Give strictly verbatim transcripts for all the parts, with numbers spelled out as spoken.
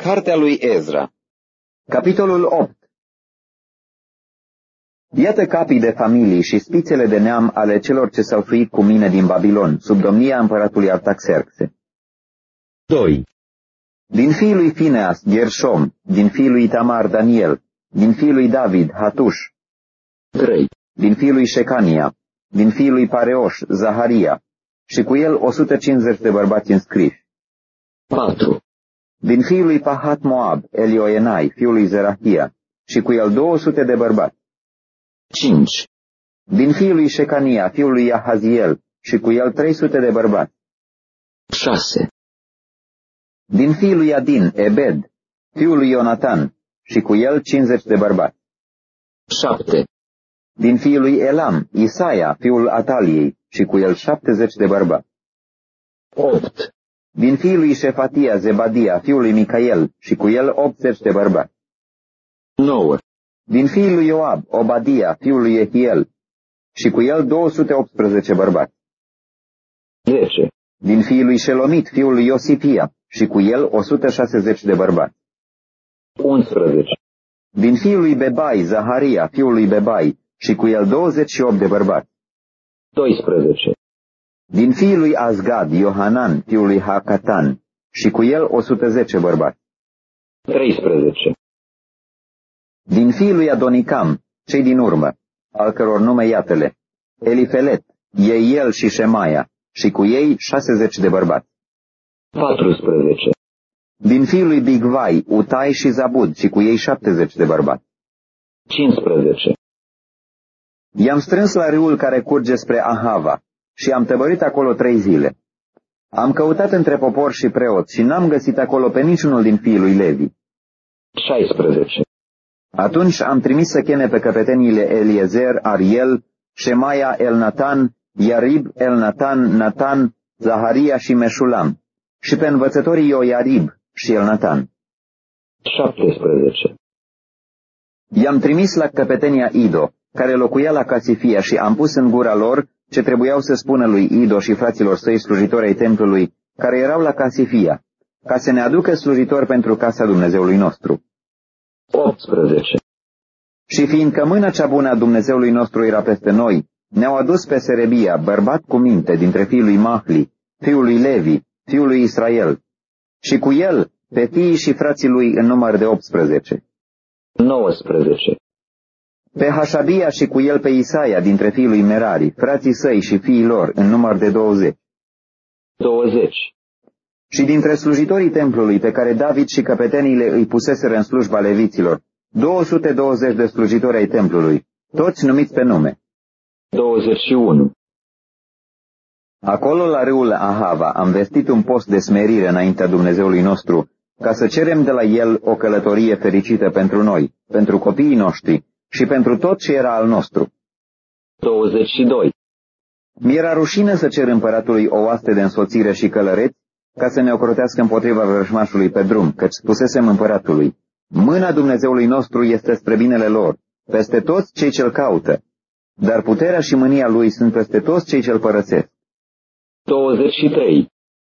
Cartea lui Ezra. Capitolul opt. Iată capii de familii și spițele de neam ale celor ce s-au suit cu mine din Babilon, sub domnia împăratului Artaxerxe. doi. Din fiul lui Fineas, Gershom, din fiul lui Itamar, Daniel, din fiul lui David, Hatuș. trei. Din fiul lui Șecania, din fiul lui Pareoș, Zaharia, și cu el o sută cincizeci de bărbați înscriși. patru. Din fiul lui Pahat Moab, Elioenai, fiul lui Zerahia, și cu el două sute de bărbați. cinci. Din fiul lui Șecania, fiul lui Iahaziel, și cu el trei sute de bărbați. șase. Din fiul lui Adin, Ebed, fiul lui Ionatan, și cu el cincizeci de bărbați. șapte. Din fiul lui Elam, Isaia, fiul Ataliei, și cu el șaptezeci de bărbați. opt. Din fiul lui Șefatia, Zebadia, fiul lui Micael, și cu el optzeci de bărbați. nouă. Din fiul lui Ioab, Obadia, fiul lui Ehiel, și cu el două sute optsprezece bărbați. zece. Din fiul lui Shelomit, fiul lui Iosifia, și cu el o sută șaizeci de bărbați. unsprezece. Din fiul lui Bebai, Zaharia, fiul lui Bebai, și cu el douăzeci și opt de bărbați. doisprezece. Din fiul lui Azgad, Iohanan, fiul lui Hakatan, și cu el o sută zece bărbați. treisprezece. Din fiul lui Adonicam, cei din urmă, al căror nume iată-le, Elifelet, Eiel și Șemaia, și cu ei șaizeci de bărbați. patrusprezece. Din fiul lui Bigvai, Utai și Zabud, și cu ei șaptezeci de bărbați. cincisprezece. I-am strâns la râul care curge spre Ahava și am tăbărit acolo trei zile. Am căutat între popor și preoți și n-am găsit acolo pe niciunul din fiii lui Levi. șaisprezece. Atunci am trimis să cheme pe căpeteniile Eliezer, Ariel, Șemaia, Elnatan, Iarib, Elnatan, Natan, Zaharia și Meșulam, și pe învățătorii Ioiarib și Elnatan. șaptesprezece. I-am trimis la căpetenia Ido, care locuia la Casifia, și am pus în gura lor ce trebuiau să spună lui Ido și fraților săi slujitori ai templului, care erau la Casifia, ca să ne aducă slujitori pentru casa Dumnezeului nostru. optsprezece. Și fiindcă mâna cea bună a Dumnezeului nostru era peste noi, ne-au adus pe Serebia, bărbat cu minte, dintre fiul lui Mahli, fiul lui Levi, fiul lui Israel, și cu el pe fiii și frații lui în număr de optsprezece. nouăsprezece. Pe Hașabia și cu el pe Isaia, dintre fiii lui Merari, frații săi și fiii lor, în număr de douăzeci. douăzeci. Și dintre slujitorii templului, pe care David și căpeteniile îi puseseră în slujba leviților, două sute douăzeci de slujitori ai templului, toți numiți pe nume. douăzeci și unu. Acolo, la râul Ahava, am vestit un post de smerire înaintea Dumnezeului nostru, ca să cerem de la el o călătorie fericită pentru noi, pentru copiii noștri și pentru tot ce era al nostru. douăzeci și doi. Mi-era rușine să cer împăratului o oaste de însoțire și călăreți, ca să ne ocrotească împotriva vrăjmașului pe drum, căci spusesem împăratului: mâna Dumnezeului nostru este spre binele lor, peste toți cei ce-l caută, dar puterea și mânia lui sunt peste toți cei ce-l părăsesc. douăzeci și trei.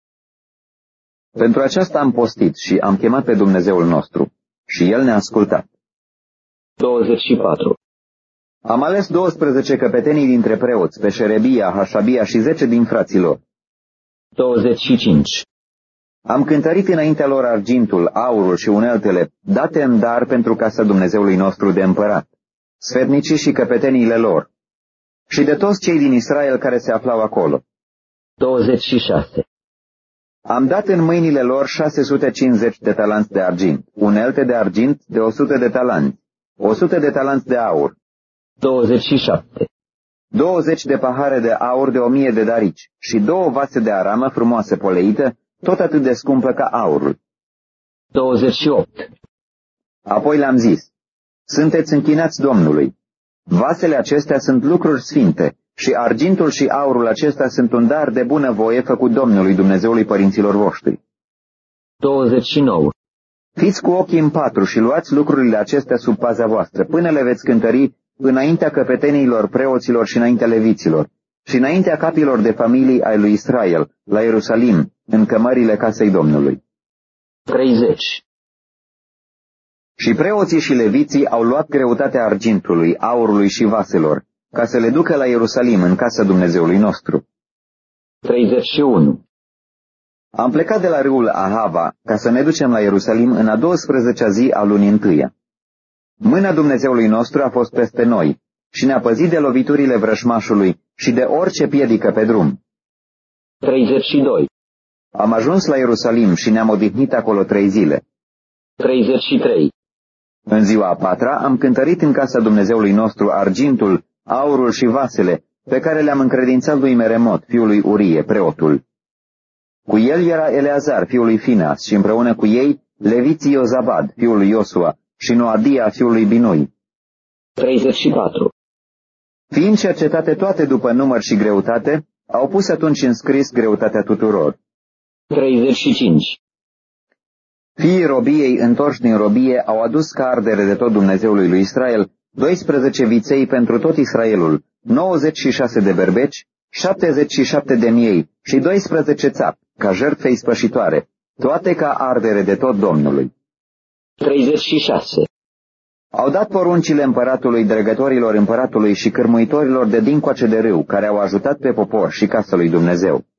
Pentru aceasta am postit și am chemat pe Dumnezeul nostru, și el ne-a ascultat. douăzeci și patru. Am ales douăsprezece căpetenii dintre preoți, pe Șerebia, Hașabia și zece din fraților. douăzeci și cinci. Am cântărit înaintea lor argintul, aurul și uneltele, date în dar pentru casa Dumnezeului nostru de împărat, sfetnicii și căpeteniile lor, și de toți cei din Israel care se aflau acolo. douăzeci și șase. Am dat în mâinile lor șase sute cincizeci de talanți de argint, unelte de argint de o sută de talanți, o sută de talanți de aur, douăzeci și șapte. douăzeci de pahare de aur de o mie de darici și două vase de aramă frumoase poleită, tot atât de scumpă ca aurul. douăzeci și opt. Apoi le-am zis: sunteți închinați Domnului. Vasele acestea sunt lucruri sfinte și argintul și aurul acesta sunt un dar de bună voie făcut Domnului Dumnezeului părinților voștri. douăzeci și nouă. Fiți cu ochii în patru și luați lucrurile acestea sub paza voastră, până le veți cântări înaintea căpeteniilor, preoților și înaintea leviților, și înaintea capilor de familii ai lui Israel, la Ierusalim, în cămările casei Domnului. treizeci. Și preoții și leviții au luat greutatea argintului, aurului și vaselor, ca să le ducă la Ierusalim, în casa Dumnezeului nostru. treizeci și unu. Am plecat de la râul Ahava ca să ne ducem la Ierusalim în a douăsprezecea zi a lunii întâia. Mâna Dumnezeului nostru a fost peste noi și ne-a păzit de loviturile vrășmașului și de orice piedică pe drum. treizeci și doi. Am ajuns la Ierusalim și ne-am odihnit acolo trei zile. treizeci și trei. În ziua a patra am cântărit în casa Dumnezeului nostru argintul, aurul și vasele, pe care le-am încredințat lui Meremot, fiul lui Urie, preotul. Cu el era Eleazar, fiul lui Fineas, și împreună cu ei leviții Iozabad, fiul lui Iosua, și Noadia, fiul lui Binui. treizeci și patru. Fiind cercetate toate după număr și greutate, au pus atunci în scris greutatea tuturor. treizeci și cinci. Fiii robiei întorși din robie au adus ca ardere de tot Dumnezeului lui Israel doisprezece viței pentru tot Israelul, nouăzeci și șase de berbeci, șaptezeci și șapte de miei și doisprezece țapi, ca jertfe ispășitoare, toate ca ardere de tot Domnului. treizeci și șase. Au dat poruncile împăratului, dregătorilor împăratului și cârmuitorilor de dincoace de râu, care au ajutat pe popor și casa lui Dumnezeu.